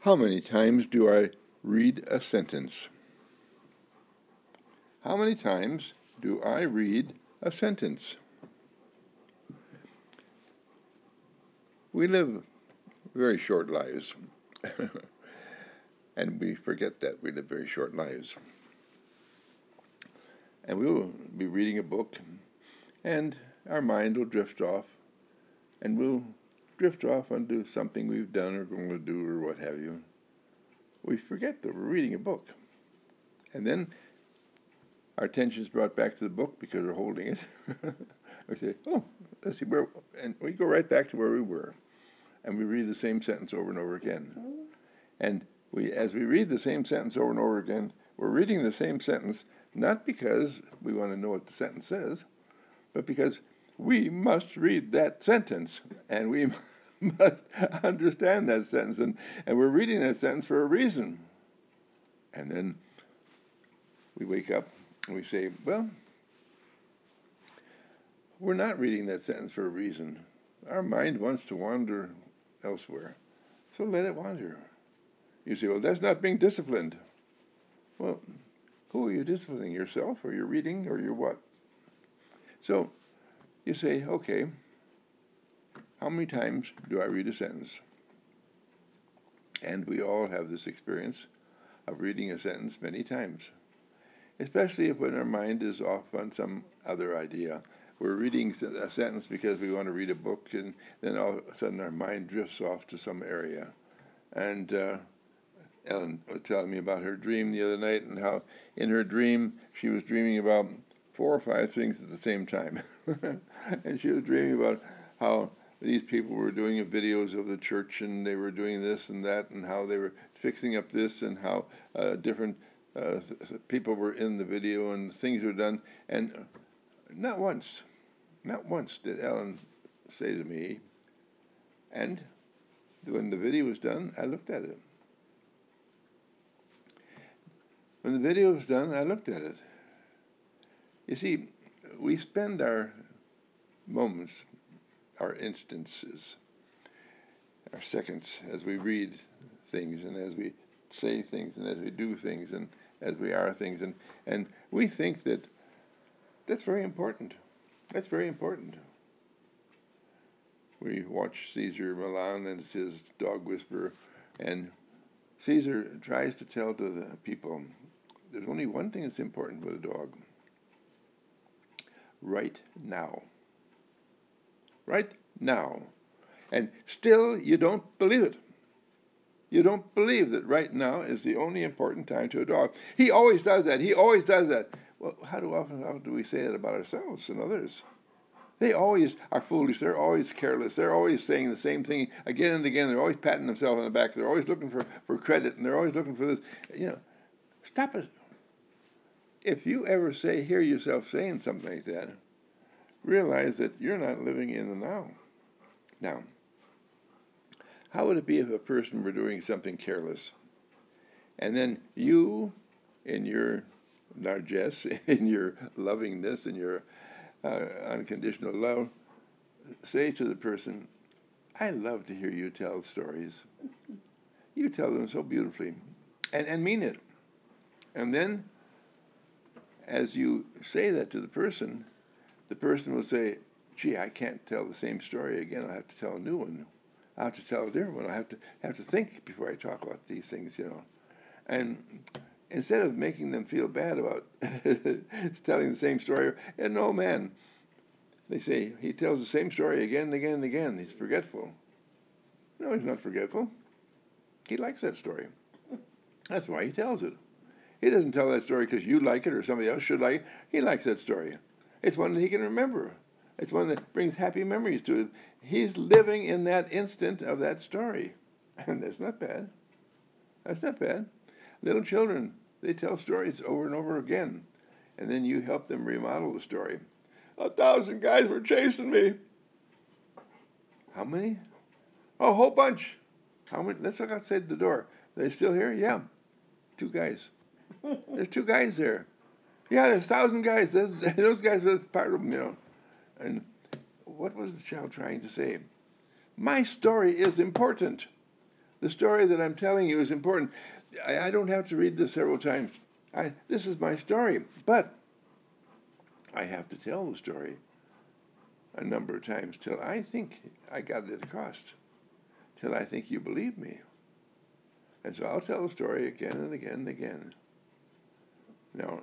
How many times do I read a sentence? How many times do I read a sentence? We live very short lives, and we forget that we live very short lives. And we will be reading a book, and our mind will drift off, and we'll drift off onto something we've done or going to do or what have you. We forget that we're reading a book. And then our attention is brought back to the book because we're holding it. We say, oh, let's see where, and we go right back to where we were. And we read the same sentence over and over again. And as we read the same sentence over and over again, we're reading the same sentence not because we want to know what the sentence says, but because we must read that sentence, and we must understand that sentence, and we're reading that sentence for a reason. And then we wake up and we say, well, we're not reading that sentence for a reason. Our mind wants to wander elsewhere, so let it wander. You say, well, that's not being disciplined. Well, who are you disciplining, yourself or your reading or your what? So you say, okay, how many times do I read a sentence? And we all have this experience of reading a sentence many times, especially if when our mind is off on some other idea. We're reading a sentence because we want to read a book, and then all of a sudden our mind drifts off to some area. And Ellen was telling me about her dream the other night, and how in her dream she was dreaming about 4 or 5 things at the same time. And she was dreaming about how these people were doing videos of the church, and they were doing this and that, and how they were fixing up this, and how different people were in the video, and things were done. And not once did Ellen say to me, and when the video was done, I looked at it. When the video was done, I looked at it. You see, we spend our moments, our instances, our seconds as we read things, and as we say things, and as we do things, and as we are things, and we think that that's very important. That's very important. We watch Cesar Millan and his dog whisperer, and Caesar tries to tell to the people, there's only one thing that's important with a dog. Right now. Right now. And still you don't believe it. You don't believe that right now is the only important time to a dog. He always does that. He always does that. Well, how do we say that about ourselves and others? They always are foolish. They're always careless. They're always saying the same thing again and again. They're always patting themselves on the back. They're always looking for credit, and they're always looking for this. Stop it. If you ever hear yourself saying something like that, realize that you're not living in the now. Now, how would it be if a person were doing something careless, and then you, in your largesse, in your lovingness, in your unconditional love, say to the person, I love to hear you tell stories. You tell them so beautifully, and mean it. And then, as you say that to the person will say, gee, I can't tell the same story again. I'll have to tell a new one. I'll have to tell a different one. I have to think before I talk about these things, And instead of making them feel bad about telling the same story, an old man, they say, he tells the same story again and again and again. He's forgetful. No, he's not forgetful. He likes that story. That's why he tells it. He doesn't tell that story because you like it or somebody else should like it. He likes that story. It's one that he can remember. It's one that brings happy memories to it. He's living in that instant of that story. And that's not bad. That's not bad. Little children, they tell stories over and over again. And then you help them remodel the story. 1,000 guys were chasing me. How many? Oh, a whole bunch. How many? Let's look outside the door. Are they still here? Yeah. 2 guys. There's 2 guys there. Yeah, there's 1,000 guys. Those guys are part of them, And what was the child trying to say? My story is important. The story that I'm telling you is important. I don't have to read this several times. This is my story, but I have to tell the story a number of times till I think I got it across, till I think you believe me. And so I'll tell the story again and again and again. Now,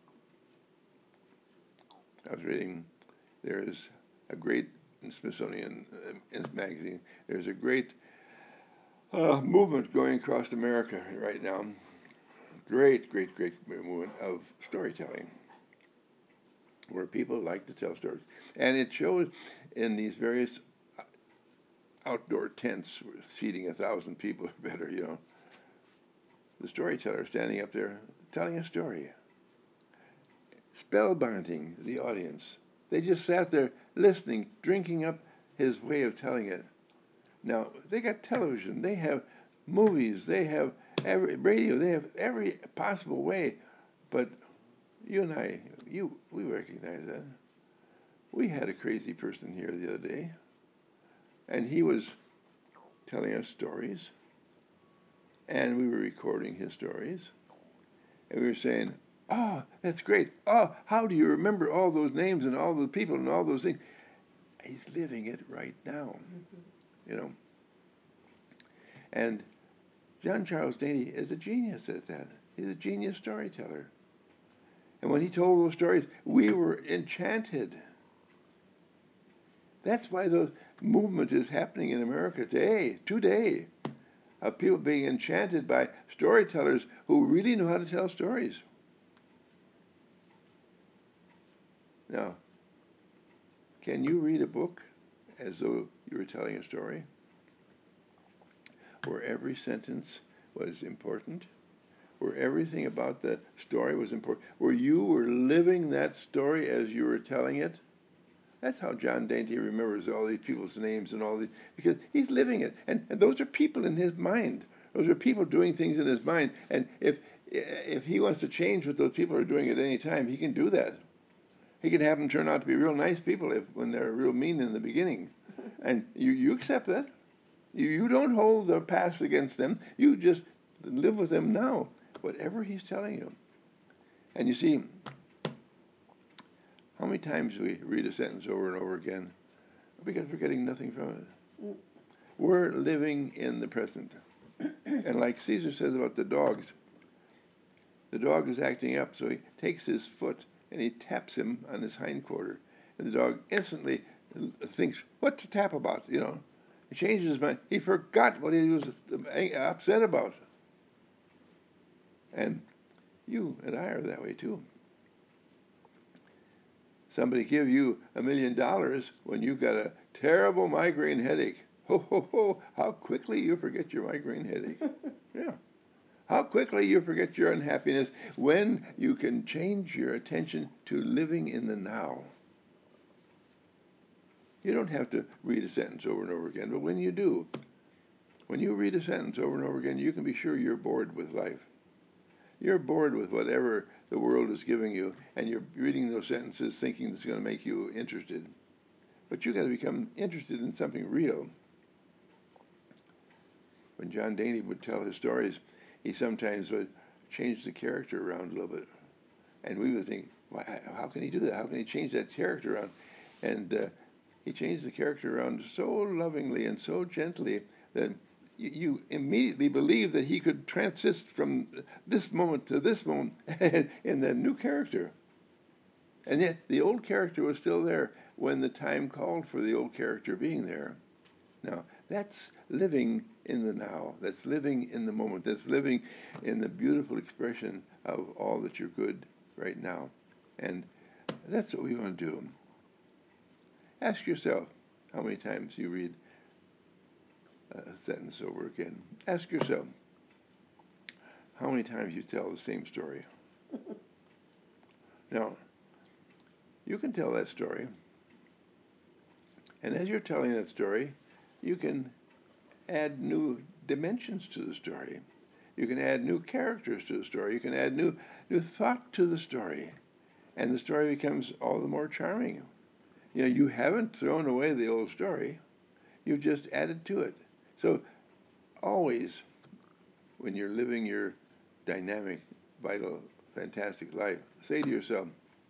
I was reading, there is a great, in Smithsonian magazine, there's a great movement going across America right now. Great, great, great movement of storytelling, where people like to tell stories. And it shows in these various outdoor tents, seating 1,000 people or better, the storyteller standing up there telling a story, spellbinding the audience. They just sat there listening, drinking up his way of telling it. Now, they got television, they have movies, they have radio, they have every possible way, but you and I, we recognize that. We had a crazy person here the other day, and he was telling us stories, and we were recording his stories, and we were saying, "Oh, that's great. Oh, how do you remember all those names and all the people and all those things?" He's living it right now, And John Charles Daly is a genius at that. He's a genius storyteller. And when he told those stories, we were enchanted. That's why the movement is happening in America today, of people being enchanted by storytellers who really know how to tell stories. Now, can you read a book as though you were telling a story, where every sentence was important, where everything about the story was important, where you were living that story as you were telling it? That's how John Dainty remembers all these people's names and all these, because he's living it. And those are people in his mind. Those are people doing things in his mind. And if he wants to change what those people are doing at any time, he can do that. He can have them turn out to be real nice people when they're real mean in the beginning. And you accept that. You don't hold the past against them. You just live with them now, whatever he's telling you. And you see, how many times we read a sentence over and over again because we're getting nothing from it? We're living in the present. And like Caesar says about the dog is acting up, so he takes his foot and he taps him on his hindquarter. And the dog instantly thinks, what to tap about, He changes his mind. He forgot what he was upset about. And you and I are that way too. Somebody give you $1 million when you've got a terrible migraine headache. Ho, ho, ho, how quickly you forget your migraine headache. Yeah. How quickly you forget your unhappiness when you can change your attention to living in the now. You don't have to read a sentence over and over again, but when you do, when you read a sentence over and over again, you can be sure you're bored with life. You're bored with whatever the world is giving you, and you're reading those sentences thinking it's going to make you interested. But you've got to become interested in something real. When John Dainty would tell his stories, he sometimes would change the character around a little bit. And we would think, how can he do that? How can he change that character around? And he changed the character around so lovingly and so gently that you immediately believe that he could transist from this moment to this moment in the new character. And yet the old character was still there when the time called for the old character being there. Now, that's living in the now. That's living in the moment. That's living in the beautiful expression of all that you're good right now. And that's what we want to do. Ask yourself how many times you read a sentence over again. Ask yourself how many times you tell the same story. Now, you can tell that story, and as you're telling that story, you can add new dimensions to the story. You can add new characters to the story. You can add new thought to the story, and the story becomes all the more charming. You haven't thrown away the old story. You've just added to it. So always, when you're living your dynamic, vital, fantastic life, say to yourself,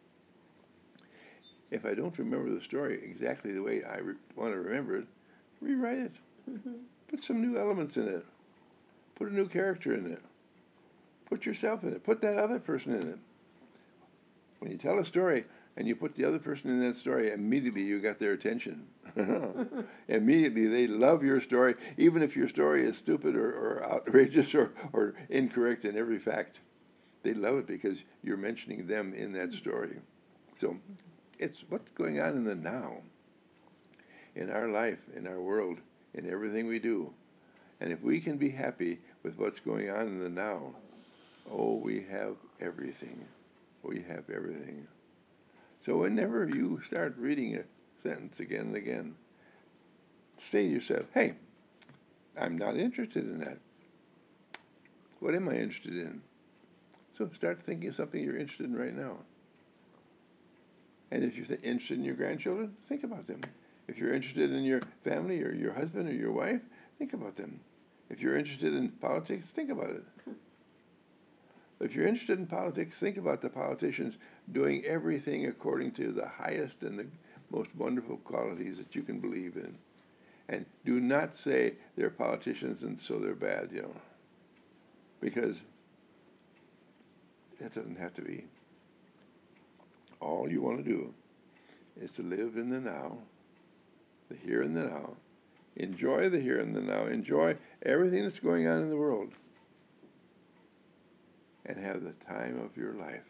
if I don't remember the story exactly the way I want to remember it, rewrite it. Put some new elements in it. Put a new character in it. Put yourself in it. Put that other person in it. When you tell a story and you put the other person in that story, immediately you got their attention. Immediately they love your story, even if your story is stupid or outrageous or incorrect in every fact. They love it because you're mentioning them in that story. So it's what's going on in the now, in our life, in our world, in everything we do. And if we can be happy with what's going on in the now, oh, we have everything. We have everything. So whenever you start reading a sentence again and again, say to yourself, hey, I'm not interested in that. What am I interested in? So start thinking of something you're interested in right now. And if you're interested in your grandchildren, think about them. If you're interested in your family or your husband or your wife, think about them. If you're interested in politics, think about it. If you're interested in politics, think about the politicians doing everything according to the highest and the most wonderful qualities that you can believe in. And do not say they're politicians and so they're bad, because that doesn't have to be. All you want to do is to live in the now, the here and the now. Enjoy the here and the now. Enjoy everything that's going on in the world. And have the time of your life.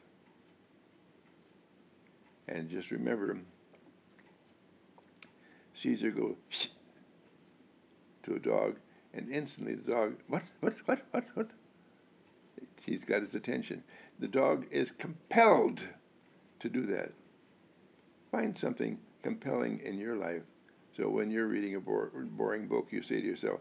And just remember, Caesar goes to a dog, and instantly the dog, what? He's got his attention. The dog is compelled to do that. Find something compelling in your life. So when you're reading a boring book, you say to yourself,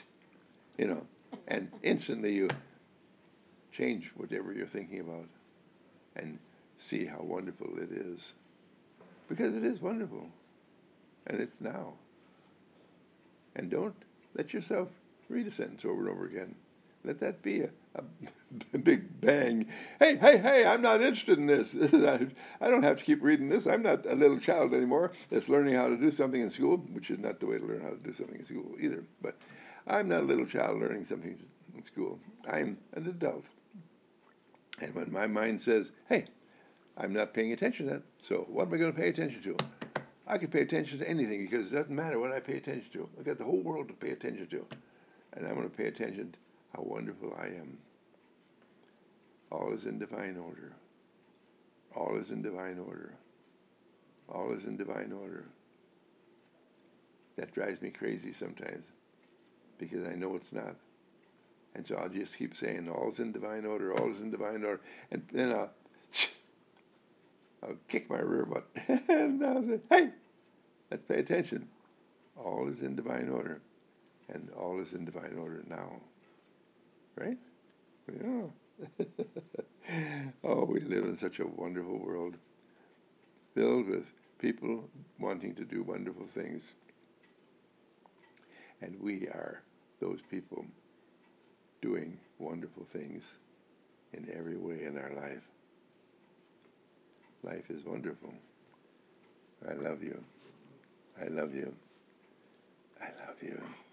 and instantly you change whatever you're thinking about and see how wonderful it is. Because it is wonderful. And it's now. And don't let yourself read a sentence over and over again. Let that be a big bang. Hey, I'm not interested in this. I don't have to keep reading this. I'm not a little child anymore that's learning how to do something in school, which is not the way to learn how to do something in school either. But I'm not a little child learning something in school. I'm an adult. And when my mind says, hey, I'm not paying attention to that, so what am I going to pay attention to? I can pay attention to anything because it doesn't matter what I pay attention to. I've got the whole world to pay attention to. And I'm going to pay attention to how wonderful I am. All is in divine order. All is in divine order. All is in divine order. That drives me crazy sometimes because I know it's not. And so I'll just keep saying, all is in divine order, all is in divine order. And then I'll kick my rear butt. And I'll say, hey, let's pay attention. All is in divine order. And all is in divine order now. Right? Yeah. Oh, we live in such a wonderful world, filled with people wanting to do wonderful things. And we are those people doing wonderful things in every way in our life. Life is wonderful. I love you. I love you. I love you.